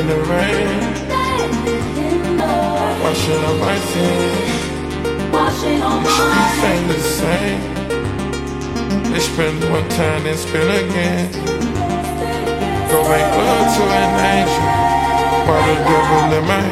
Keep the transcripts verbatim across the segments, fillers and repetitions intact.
the rain, washing up my sins. The streets ain't the same. They spend one time, then spend again. Go make love to an angel while the devil in my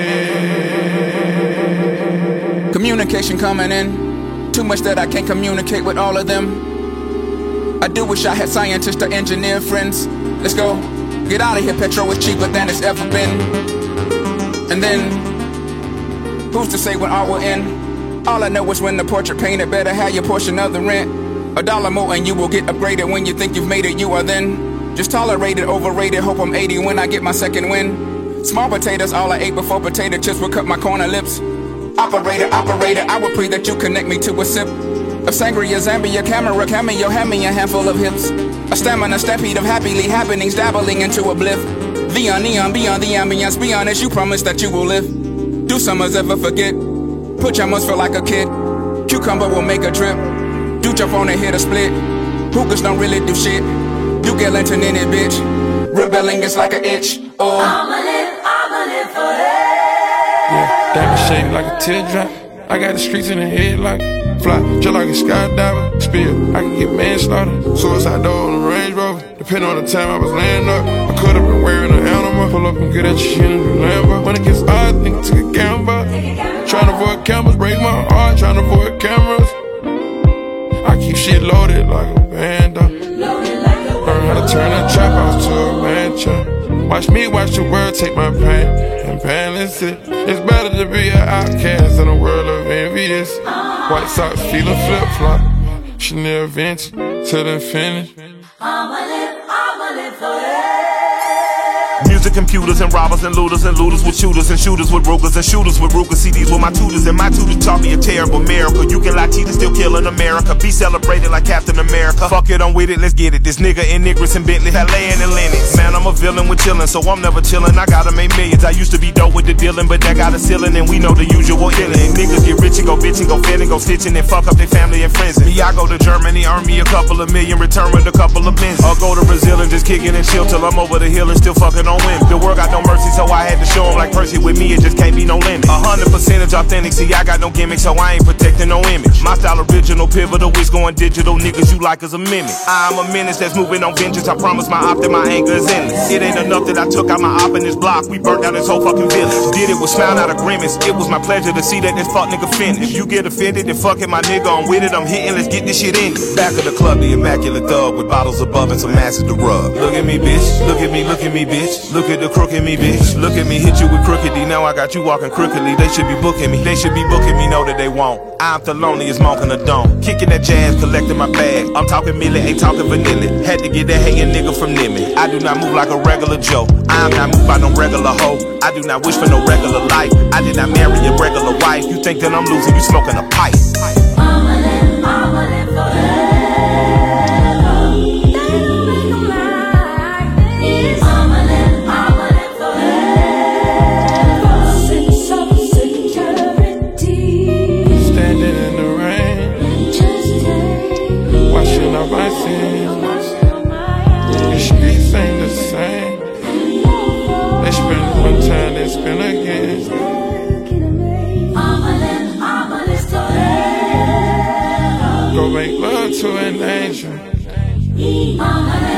head. Communication coming in, too much that I can't communicate with all of them. I do wish I had scientists or engineer friends. Let's go, get out of here, petrol is cheaper than it's ever been. And then, who's to say when art will end? All I know is when the portrait painted, better have your portion of the rent. A dollar more and you will get upgraded. When you think you've made it, you are then just tolerated, overrated. Hope I'm eighty when I get my second win. Small potatoes, all I ate before potato chips would cut my corner lips. Operator, operator, I would pray that you connect me to a sip of sangria, Zambia, camera, cameo, hand me a handful of hips. A stamina, stampede of happily happenings, dabbling into a bliff. Beyond neon, beyond the ambience, be honest, you promise that you will live. Do summers ever forget? Put your must feel like a kid. Cucumber will make a drip. Do jump on and hit a split. Hookers don't really do shit. You get lantern in it, bitch. Rebelling is like an itch. Oh, I'ma live, I'ma live forever. Yeah, diamond shaped like a teardrop. I got the streets in the head like fly, just like a skydiver. Spill, I can get manslaughter. Suicide door on the Range Rover. Depending on the time I was laying up, I could have been wearing an animal. Pull up and get that shit in the Lambo. When it gets odd, nigga take a gamble. Trying to avoid cameras, break my heart. Trying to avoid cameras. I keep shit loaded like a band up. Learn how to turn a trap house to a mansion. Watch me watch the world take my pain and balance it. It's better to be an outcast in a world of envious. White socks feeling flip-flop. Chanel vintage till the finish. I'ma live, I'ma live forever. Music, computers, and robbers, and looters, and looters with shooters, and shooters with brokers, and shooters with Ruger. C Ds with my tutors, and my tutors taught me a terrible miracle. You can lie, cheat, and still kill in America. Be celebrated like Captain America. Fuck it, I'm with it, let's get it. This nigga in Niggers and Bentley, Valet and Lennox. Man, I'm a villain with chillin', so I'm never chillin'. I gotta make millions. I used to be dope with the dealing, but that got a ceiling, and we know the usual illin'. Niggas get rich and go bitch and go fit and go stitching and fuck up their family and friends. Me, I go to Germany, earn me a couple of million, return with a couple of bins. Or go to Brazil and just kick it and chill till I'm over the hill and still fucking on women. The world got no mercy, so I had to show them like Percy. With me, it just can't be no limit. A hundred percentage authentic, see, I got no gimmick, so I ain't protecting no image. My style original, pivotal, it's going digital. Niggas you like as a mimic. I'm a menace that's moving on vengeance. I promise my op that my anger is endless. It ain't enough that I took out my op in this block. We burnt down this whole fucking village. Did it with smile, not a grimace. It was my pleasure to see that this fuck nigga finished. If you get offended, then fuck it, my nigga. I'm with it, I'm hitting, let's get this shit in. Back of the club, the immaculate thug with bottles above and some asses to rub. Look at me, bitch. Look at me, look at me, bitch. Look at the crook in me, bitch. Look at me, hit you with crooked D. Now I got you walking crookedly. They should be booking me. They should be booking me, know that they won't. I'm the loneliest monk in the dome. Kicking that jazz, collecting my bag. I'm talking milli, ain't talking vanilla. Had to get that hating nigga from Nimmy. I do not move like a regular Joe. I'm not moved by no regular hoe. I do not wish for no regular life. I did not marry a regular wife. You think that I'm losing, you smoking a pipe. I'ma live, I'ma live forever. Spin again. I'ma live, I'ma live forever. Go make love to an angel. I'ma live.